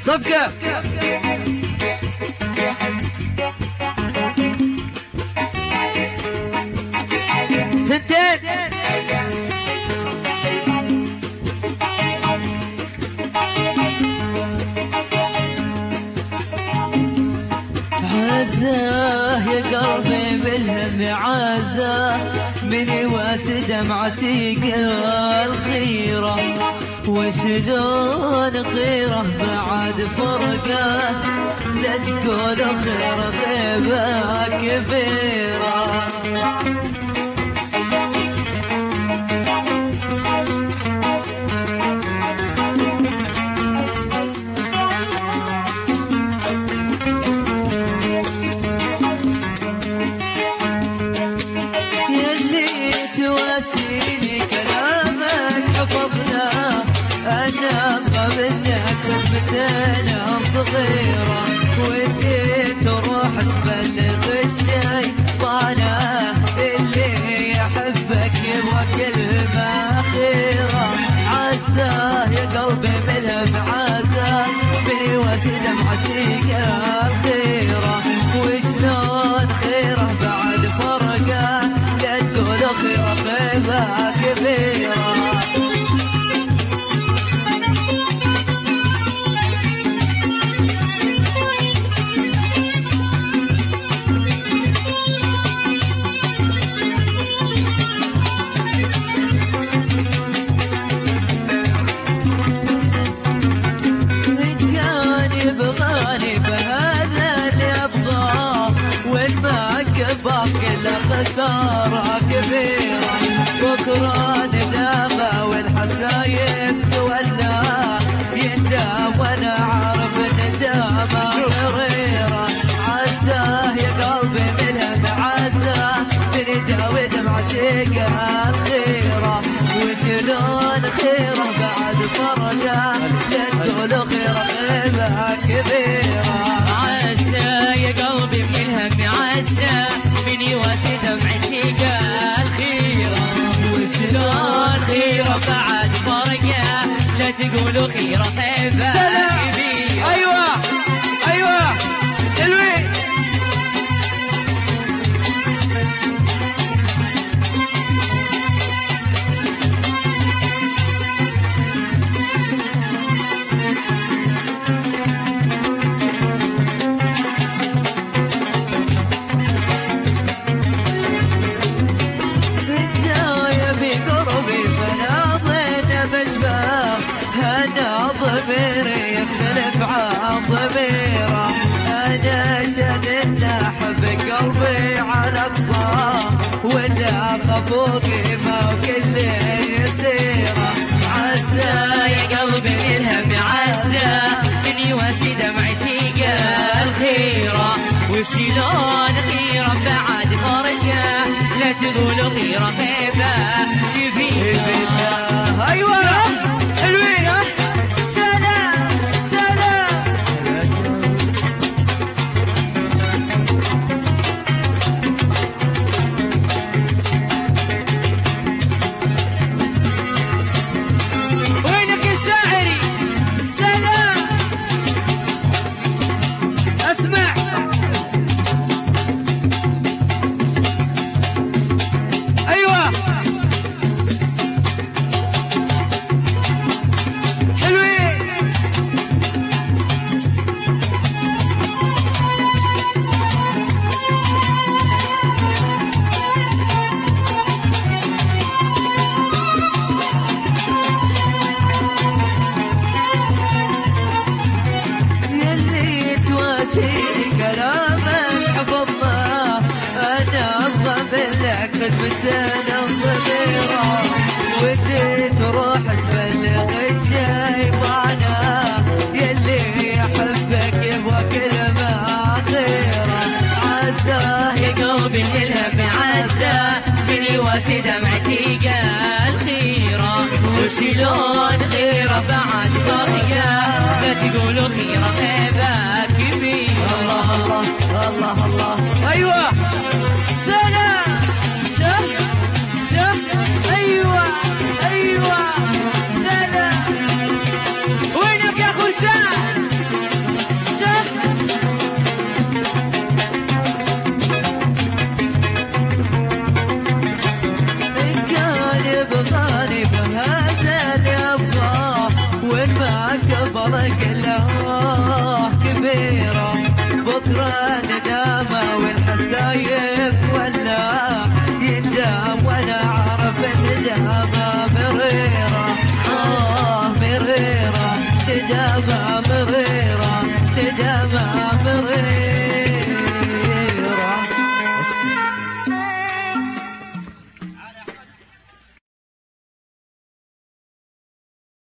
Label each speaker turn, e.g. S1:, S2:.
S1: صفقة ثنتين عزاه يا قلبي بالهم عزاه من يواسي دمعتي قال خيره وشلون خيره بعد فرقه لا تقول خير غيبه كبيره أنا صغيرة وانتي تروح تبلغ الشيطانة اللي يحبك يبغى كلمة أخيرة عزاه يا قلبي بالهم عزاه من يواسي دمعتي قال خيرة وشلون خيرة بعد فرقة لا تقول خيرة غيبة كبيرة خسارة كبيرة بكرة ندامة والحسايف تولى يندام وانا عارف ندامة غريرة عزاه يا قلبي بالهم عزاه من يداوي دمعتي قال خيرة وشلون خيرة بعد فرقة لا تقول خيرة غيبة كبيرة
S2: عزاه يا قلبي بالهم عزاه من يواسي دمعتي قال خيرة وشلون خيرة بعد فرقة لا تقولوا خيرة غيبة كبيرة
S1: أيوة أيوة حلوين ضميري يختلف عن ضميره أنا شدنا حب قلبي على أقصاه ولا خفوقي ما وكل يسيره
S2: عزاه يا قلبي الهم عزاه من يواسي دمعتي قال خيره وشلون خيره بعد فرقه لا تقولوا خيره غيبه كبيره
S1: أيوة حلوين خلق الله كبيرة، بكرة ندامة والحسايب ولا يندام، وانا اعرف الندامة مريرة، مريرة ندامة